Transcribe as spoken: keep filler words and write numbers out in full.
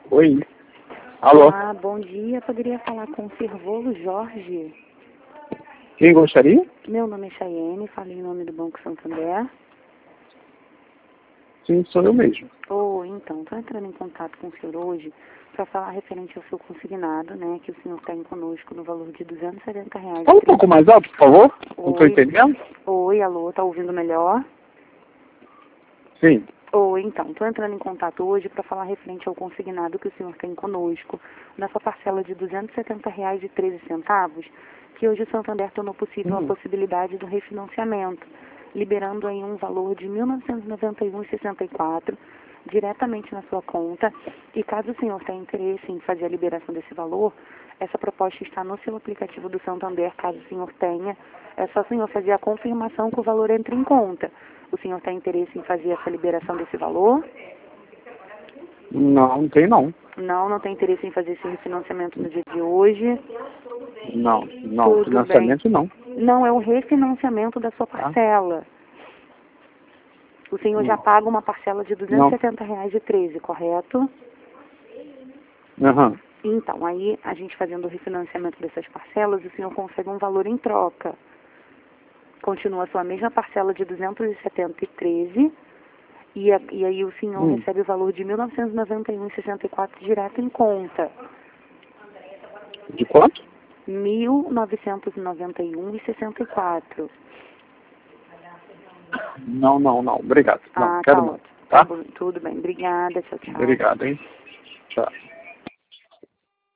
Oi. Alô? Ah, bom dia. Poderia falar com o Servolo Jorge? Quem gostaria? Meu nome é Chayene, falei em nome do Banco Santander. Sim, sou eu mesmo. Ou, então, estou entrando em contato com o senhor hoje para falar referente ao seu consignado, né, que o senhor tem conosco no valor de duzentos e setenta reais. Fala um pouco mais alto, por favor. Não estou Oi. entendendo. Oi, alô, tá ouvindo melhor? Sim. Ou, então, estou entrando em contato hoje para falar referente ao consignado que o senhor tem conosco, nessa parcela de duzentos e setenta reais e treze centavos, que hoje o Santander tornou possível Uhum. a possibilidade do refinanciamento, liberando aí um valor de mil novecentos e noventa e um reais e sessenta e quatro centavos diretamente na sua conta. E caso o senhor tenha interesse em fazer a liberação desse valor, essa proposta está no seu aplicativo do Santander, caso o senhor tenha. É só o senhor fazer a confirmação que o valor entre em conta. O senhor tem interesse em fazer essa liberação desse valor? Não, não tem não. Não, não tem interesse em fazer esse refinanciamento no dia de hoje? Não, não. Tudo Financiamento bem. não. Não, é o refinanciamento da sua Tá? parcela. O senhor já Não. paga uma parcela de duzentos Não. e setenta reais e treze, correto? Aham. Então, aí a gente fazendo o refinanciamento dessas parcelas, o senhor consegue um valor em troca. Continua a sua mesma parcela de duzentos e setenta e treze e, a, e aí o senhor Hum. recebe o valor de mil novecentos e noventa e um reais e sessenta e quatro direto em conta. De quanto? mil novecentos e noventa e um reais e sessenta e quatro. Não, não, não. Obrigado. Não, Ah, quero tá não. ótimo. Tá Tá? bom, tudo bem. Obrigada, tchau, tchau. Obrigado, hein? Tchau.